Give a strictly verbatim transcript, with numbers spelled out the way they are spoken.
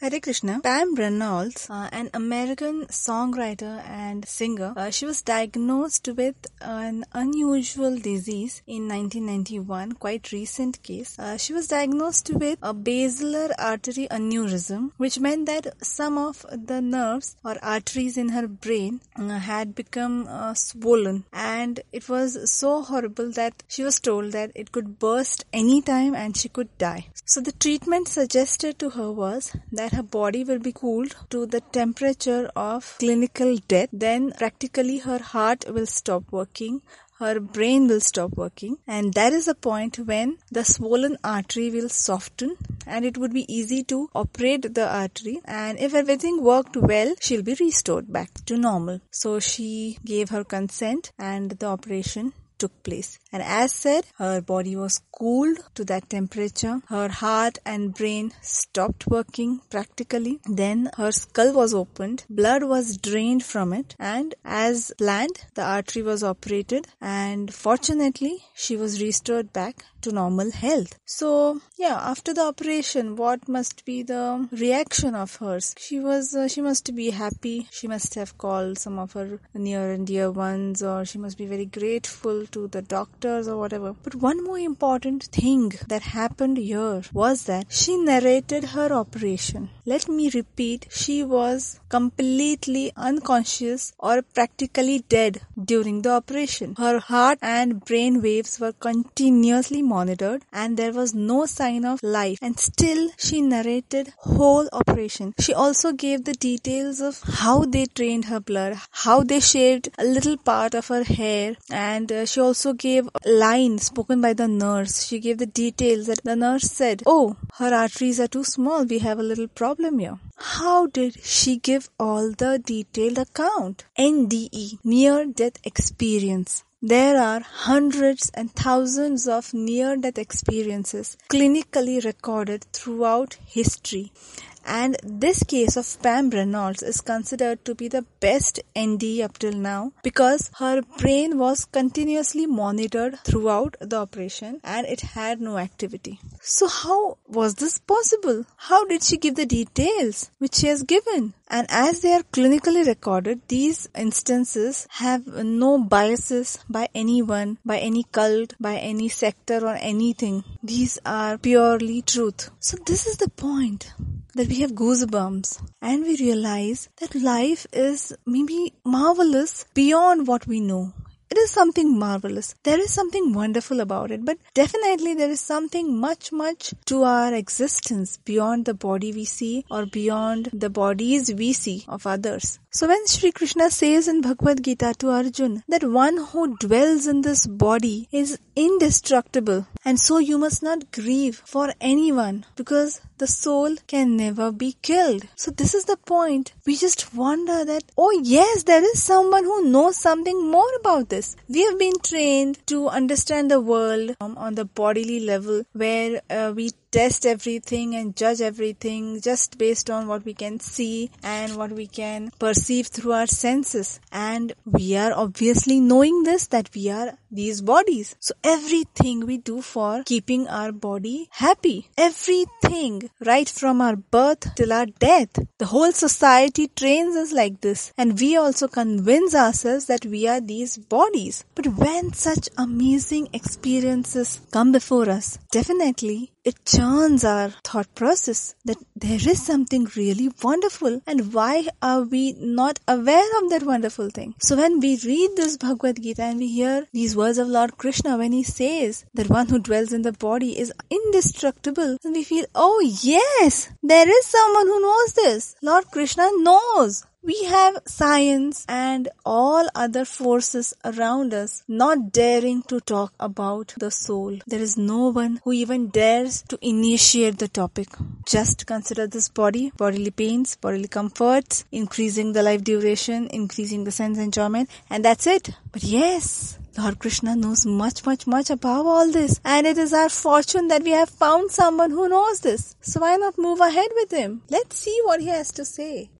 Hare Krishna. Pam Reynolds, uh, an American songwriter and singer, uh, she was diagnosed with an unusual disease in nineteen ninety-one, quite recent case. Uh, she was diagnosed with a basilar artery aneurysm, which meant that some of the nerves or arteries in her brain uh, had become uh, swollen, and it was so horrible that she was told that it could burst anytime and she could die. So the treatment suggested to her was that her body will be cooled to the temperature of clinical death. Then practically her heart will stop working, her brain will stop working, and that is the point when the swollen artery will soften and it would be easy to operate the artery, and if everything worked well, she'll be restored back to normal. So she gave her consent and the operation took place. And as said, her body was cooled to that temperature. Her heart and brain stopped working practically. Then her skull was opened. Blood was drained from it. And as planned, the artery was operated. And fortunately, she was restored back to normal health. So, yeah, after the operation, what must be the reaction of hers? She was, uh, she must be happy. She must have called some of her near and dear ones, or she must be very grateful to the doctors or whatever. But one more important thing that happened here was that she narrated her operation. Let me repeat, she was completely unconscious or practically dead during the operation. Her heart and brain waves were continuously monitored and there was no sign of life, and still she narrated whole operation. She also gave the details of how they drained her blood, how they shaved a little part of her hair, and uh, she also gave a line spoken by the nurse. She gave the details that the nurse said, "Oh, her arteries are too small, we have a little problem here." How did she give all the detailed account? N D E, near-death experience. There are hundreds and thousands of near-death experiences clinically recorded throughout history. And this case of Pam Reynolds is considered to be the best N D E up till now because her brain was continuously monitored throughout the operation and it had no activity. So how was this possible? How did she give the details which she has given? And as they are clinically recorded, these instances have no biases by anyone, by any cult, by any sector or anything. These are purely truth. So this is the point, that we have goosebumps and we realize that life is maybe marvelous beyond what we know. It is something marvelous. There is something wonderful about it, but definitely there is something much, much to our existence beyond the body we see or beyond the bodies we see of others. So when Shri Krishna says in Bhagavad Gita to Arjun that one who dwells in this body is indestructible, and so you must not grieve for anyone because the soul can never be killed. So this is the point. We just wonder that, oh yes, there is someone who knows something more about this. We have been trained to understand the world um, on the bodily level where uh, we test everything and judge everything just based on what we can see and what we can perceive through our senses. And we are obviously knowing this, that we are these bodies. So everything we do for keeping our body happy, everything right from our birth till our death, the whole society trains us like this, and we also convince ourselves that we are these bodies. But when such amazing experiences come before us, definitely it churns our thought process that there is something really wonderful, and why are we not aware of that wonderful thing? So when we read this Bhagavad Gita and we hear these words of Lord Krishna when he says that one who dwells in the body is indestructible, then we feel, oh yes, there is someone who knows this. Lord Krishna knows. We have science and all other forces around us not daring to talk about the soul. There is no one who even dares to initiate the topic. Just consider this body, bodily pains, bodily comforts, increasing the life duration, increasing the sense enjoyment, and that's it. But yes, Lord Krishna knows much, much, much about all this. And it is our fortune that we have found someone who knows this. So why not move ahead with him? Let's see what he has to say.